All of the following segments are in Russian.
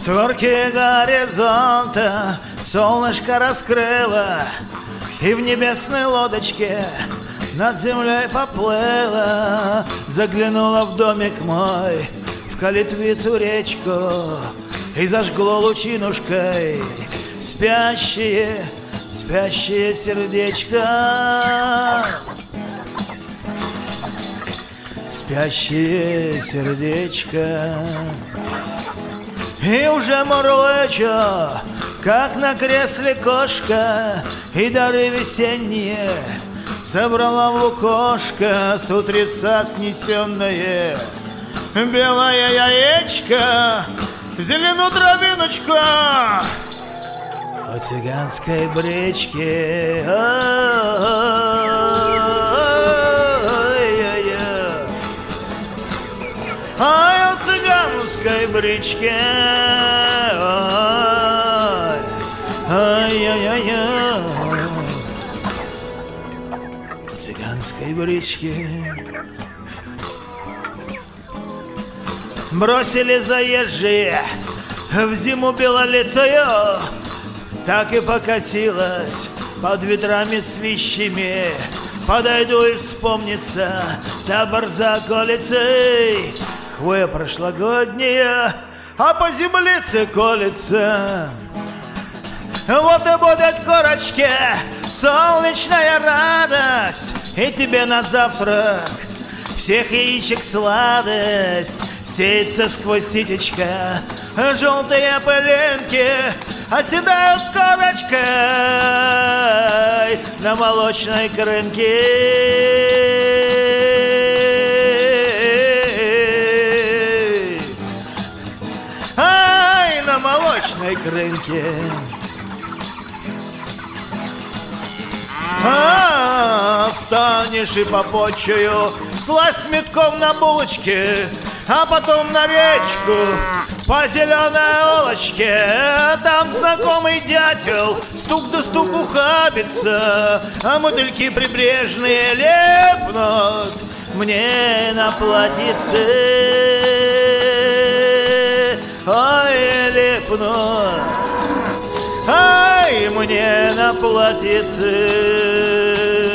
Створки горизонта солнышко раскрыло, и в небесной лодочке над землей поплыла. Заглянула в домик мой, в калитвицу речку, и зажгло лучинушкой спящее, спящее сердечко. Спящее сердечко. И уже мурлычу, как на кресле кошка, и дары весенние собрала в лукошко с утреца снесенное белое яичко, зеленую травиночку о цыганской бричке. Ай, о цыганской бричке. Ай-яй-яй-яй. О цыганской бричке. Бросили заезжие в зиму белолицею, так и покосилась под ветрами свищими. Подойду и вспомнится табор за околицей, хвоя прошлогодняя, а по землице колется. Вот и будет корочке солнечная радость, и тебе на завтрак всех яичек сладость. Сеется сквозь ситечко желтые пылинки, оседают корочкой на молочной крынке. Ай, на молочной крынке. Встанешь и попочую сласть метком на булочке, а потом на речку по зеленой улочке. Там знакомый дятел стук да стук ухабится, а мотыльки прибрежные лепнут мне на платьице. Ой, лепнут, ай, мне на платьице.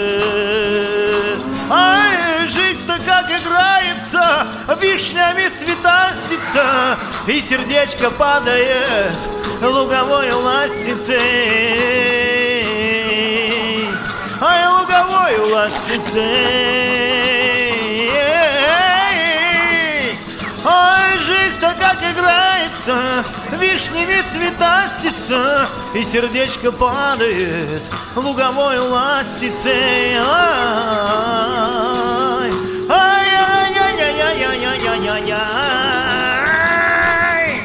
Ай, жизнь-то как играется, вишнями цветастица, и сердечко падает луговой ластицей. Ай, луговой ластицей. Ай, жизнь-то как играется, вишнями цветастица, и сердечко падает луговой ластицей. Ай, ай-яй-яй-яй-яй-яй-яй-яй.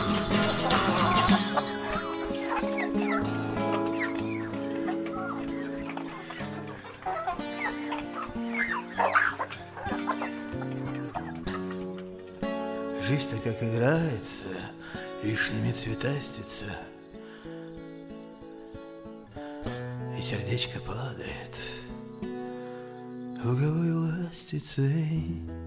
Жизнь-то как играется, вишнями цветастица, и сердечко падает луговой ластицей.